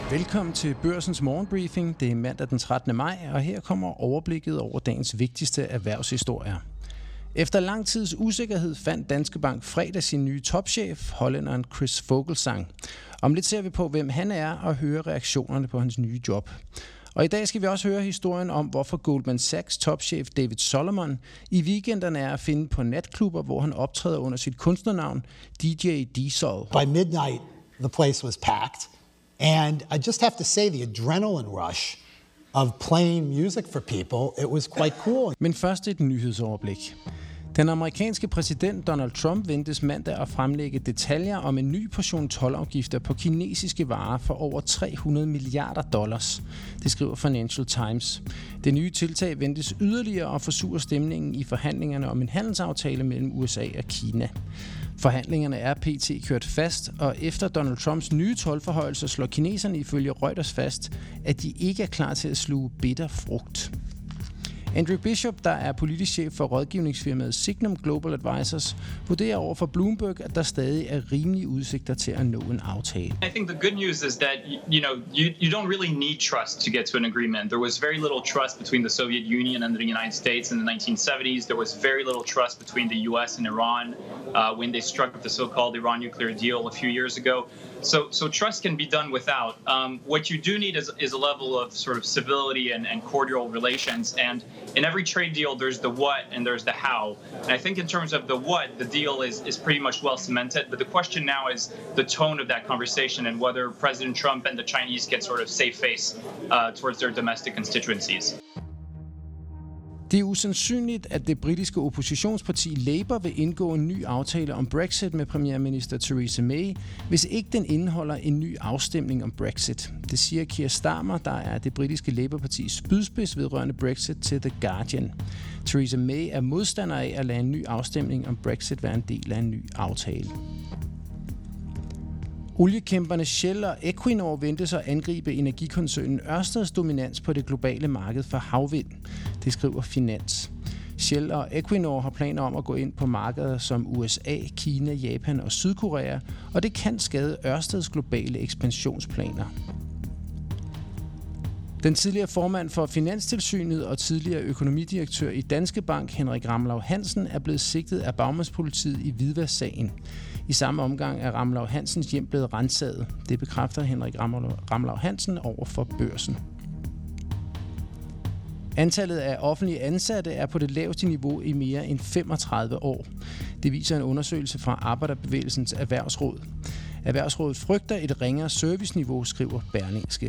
Velkommen til Børsens morgenbriefing. Det er mandag den 13. maj, og her kommer overblikket over dagens vigtigste erhvervshistorier. Efter lang tids usikkerhed fandt Danske Bank fredag sin nye topchef, hollænderen Chris Vogelzang. Om lidt ser vi på, hvem han er, og høre reaktionerne på hans nye job. Og i dag skal vi også høre historien om, hvorfor Goldman Sachs topchef David Solomon i weekenderne er at finde på natklubber, hvor han optræder under sit kunstnernavn DJ Diesel. By midnight, the place was packed. And I just have to say, the adrenaline rush of playing music for people, it was quite cool. Men først et nyhedsoverblik. Den amerikanske præsident Donald Trump ventes mandag at fremlægge detaljer om en ny portion toldafgifter på kinesiske varer for over $300 milliarder. Det skriver Financial Times. Det nye tiltag ventes yderligere at forsure stemningen i forhandlingerne om en handelsaftale mellem USA og Kina. Forhandlingerne er pt. Kørt fast, og efter Donald Trumps nye toldforhøjelser slår kineserne ifølge Reuters fast, at de ikke er klar til at sluge bitter frugt. Andrew Bishop, der er politisk chef for rådgivningsfirmaet Signum Global Advisors, vurderer over for Bloomberg, at der stadig er rimelige udsigter til at nå en aftale. I think the good news is that you don't really need trust to get to an agreement. There was very little trust between the Soviet Union and the United States in the 1970s. There was very little trust between the US and Iran when they struck the so-called Iran nuclear deal a few years ago. So trust can be done without. What you do need is a level of sort of civility and cordial relations. And in every trade deal, there's the what and there's the how. And I think in terms of the what, the deal is pretty much well cemented. But the question now is the tone of that conversation and whether President Trump and the Chinese get sort of save face towards their domestic constituencies. Det er usandsynligt, at det britiske oppositionsparti Labour vil indgå en ny aftale om Brexit med premierminister Theresa May, hvis ikke den indeholder en ny afstemning om Brexit. Det siger Keir Starmer, der er det britiske Labour-partis spydspids vedrørende Brexit til The Guardian. Theresa May er modstander af at lade en ny afstemning om Brexit være en del af en ny aftale. Oliekæmperne Shell og Equinor ventes at angribe energikoncernen Ørsteds dominans på det globale marked for havvind. Det skriver Finans. Shell og Equinor har planer om at gå ind på markeder som USA, Kina, Japan og Sydkorea, og det kan skade Ørsteds globale ekspansionsplaner. Den tidligere formand for Finanstilsynet og tidligere økonomidirektør i Danske Bank, Henrik Ramlau Hansen, er blevet sigtet af bagmandspolitiet i Hvidvask-sagen. I samme omgang er Ramlau Hansens hjem blevet ransaget. Det bekræfter Henrik Ramlau Hansen over for Børsen. Antallet af offentlige ansatte er på det laveste niveau i mere end 35 år. Det viser en undersøgelse fra Arbejderbevægelsens Erhvervsråd. Erhvervsrådet frygter et ringere serviceniveau, skriver Berlingske.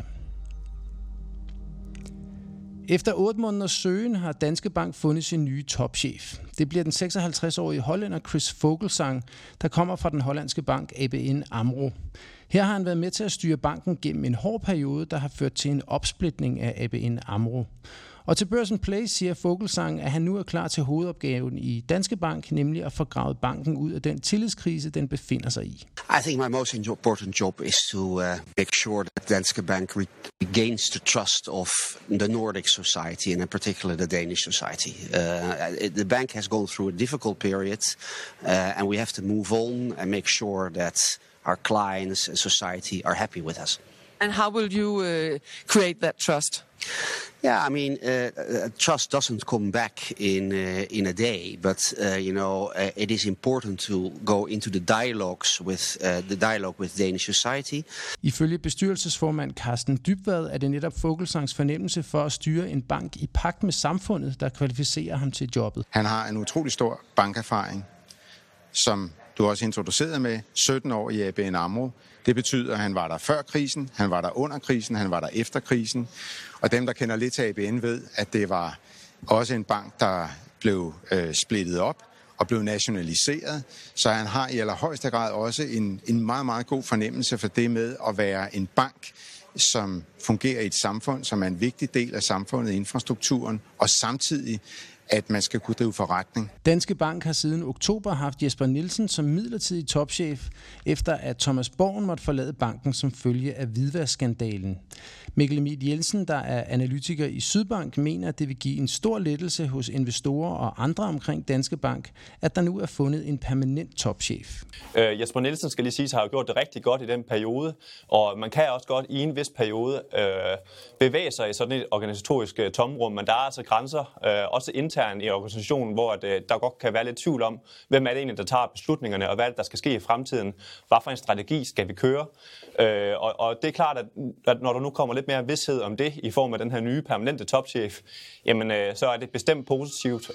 Efter 8 måneders søgen har Danske Bank fundet sin nye topchef. Det bliver den 56-årige hollænder Chris Vogelzang, der kommer fra den hollandske bank ABN AMRO. Her har han været med til at styre banken gennem en hård periode, der har ført til en opsplitning af ABN AMRO. Og til Børsen Play siger Vogelzang, at han nu er klar til hovedopgaven i Danske Bank, nemlig at få gravet banken ud af den tillidskrise, den befinder sig i. I think my most important job is to make sure that Danske Bank regains the trust of the Nordic society, and in particular the Danish society. The bank has gone through a difficult period, and we have to move on and make sure that our clients and society are happy with us. And how will you create that trust? Yeah, I mean, trust doesn't come back in a day, but it is important to go into the dialogue with Danish society. Ifølge bestyrelsesformand Carsten Dybvad er det netop Vogelzangs fornemmelse for at styre en bank i pagt med samfundet, der kvalificerer ham til jobbet. Han har en utrolig stor bankerfaring, som du også introducerede med, 17 år i ABN AMRO. Det betyder, at han var der før krisen, han var der under krisen, han var der efter krisen. Og dem, der kender lidt til ABN, ved, at det var også en bank, der blev splittet op og blev nationaliseret. Så han har i allerhøjeste grad også en meget, meget god fornemmelse for det med at være en bank, som fungerer i et samfund, som er en vigtig del af samfundet, infrastrukturen, og samtidig at man skal kunne drive forretning. Danske Bank har siden oktober haft Jesper Nielsen som midlertidig topchef, efter at Thomas Borgen måtte forlade banken som følge af hvidvaskskandalen. Mikkel Emil Jensen, der er analytiker i Sydbank, mener, at det vil give en stor lettelse hos investorer og andre omkring Danske Bank, at der nu er fundet en permanent topchef. Jesper Nielsen skal lige sige, har jo gjort det rigtig godt i den periode, og man kan også godt i en vis periode bevæge sig i sådan et organisatorisk tomrum, men der er altså grænser, også internt i organisationen, hvor der godt kan være lidt tvivl om, hvem er det egentlig, der tager beslutningerne, og hvad der skal ske i fremtiden. Hvad for en strategi skal vi køre? Og det er klart, at når der nu kommer lidt mere vished om det i form af den her nye permanente topchef, jamen så er det bestemt positivt.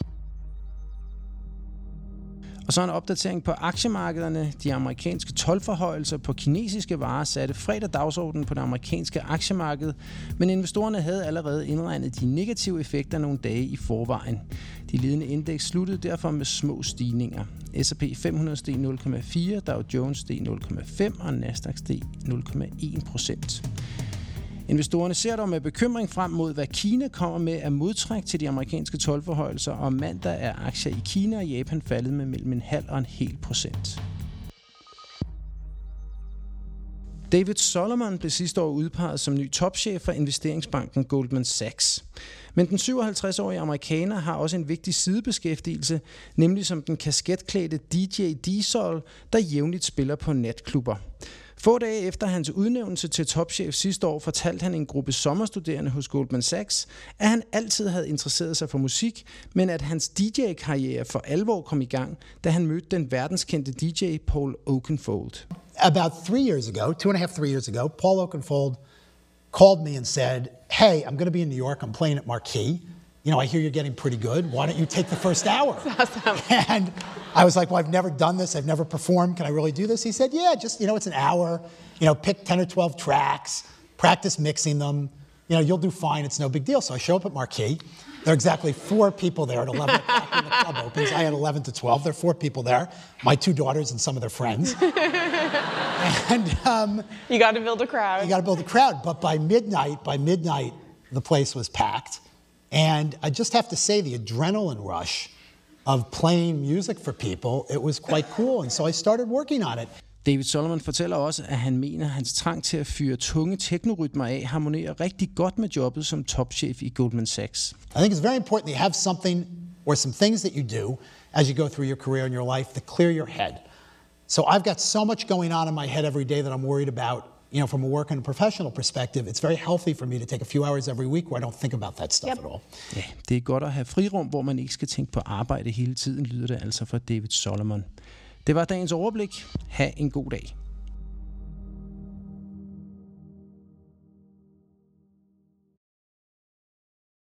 Og så en opdatering på aktiemarkederne. De amerikanske toldforhøjelser på kinesiske varer satte fredag dagsordenen på det amerikanske aktiemarked, men investorerne havde allerede indregnet de negative effekter nogle dage i forvejen. De ledende indeks sluttede derfor med små stigninger. S&P 500 steg 0,4, Dow Jones steg 0,5 og Nasdaq steg 0,1%. Investorerne ser dog med bekymring frem mod, hvad Kina kommer med af modtræk til de amerikanske toldforhøjelser, og mandag er aktier i Kina og Japan faldet med mellem 0,5 og 1%. David Solomon blev sidste år udpeget som ny topchef for investeringsbanken Goldman Sachs. Men den 57-årige amerikaner har også en vigtig sidebeskæftigelse, nemlig som den kasketklædte DJ D-Sol, der jævnligt spiller på natklubber. Få dage efter hans udnævnelse til topchef sidste år, fortalte han en gruppe sommerstuderende hos Goldman Sachs, at han altid havde interesseret sig for musik, men at hans DJ-karriere for alvor kom i gang, da han mødte den verdenskendte DJ Paul Oakenfold. About 3 years ago, 2.5, 3 years ago, Paul Oakenfold called me and said, "Hey, I'm going to be in New York. I'm playing at Marquee. You know, I hear you're getting pretty good. Why don't you take the first hour?" Awesome. And I was like, well, I've never done this. I've never performed. Can I really do this? He said, yeah, just, it's an hour. Pick 10 or 12 tracks, practice mixing them. You'll do fine. It's no big deal. So I show up at Marquee. There are exactly 4 people there at 11 o'clock when the club opens. I had 11 to 12. There are 4 people there. My 2 daughters and some of their friends. And You got to build a crowd. you got to build a crowd. But by midnight, the place was packed. And I just have to say, the adrenaline rush of playing music for people, it was quite cool. And so I started working on it. David Solomon fortæller også, at han mener, at hans trang til at fyre tunge teknorytmer af harmonerer rigtig godt med jobbet som topchef i Goldman Sachs. I think it's very important that you have something or some things that you do as you go through your career and your life that clear your head. So I've got so much going on in my head every day that I'm worried about, from a work and a professional perspective. It's very healthy for me to take a few hours every week where I don't think about that stuff at all. Ja, det er godt at have frirum, hvor man ikke skal tænke på arbejde hele tiden, lyder det altså fra David Solomon. Det var dagens overblik. Ha' en god dag.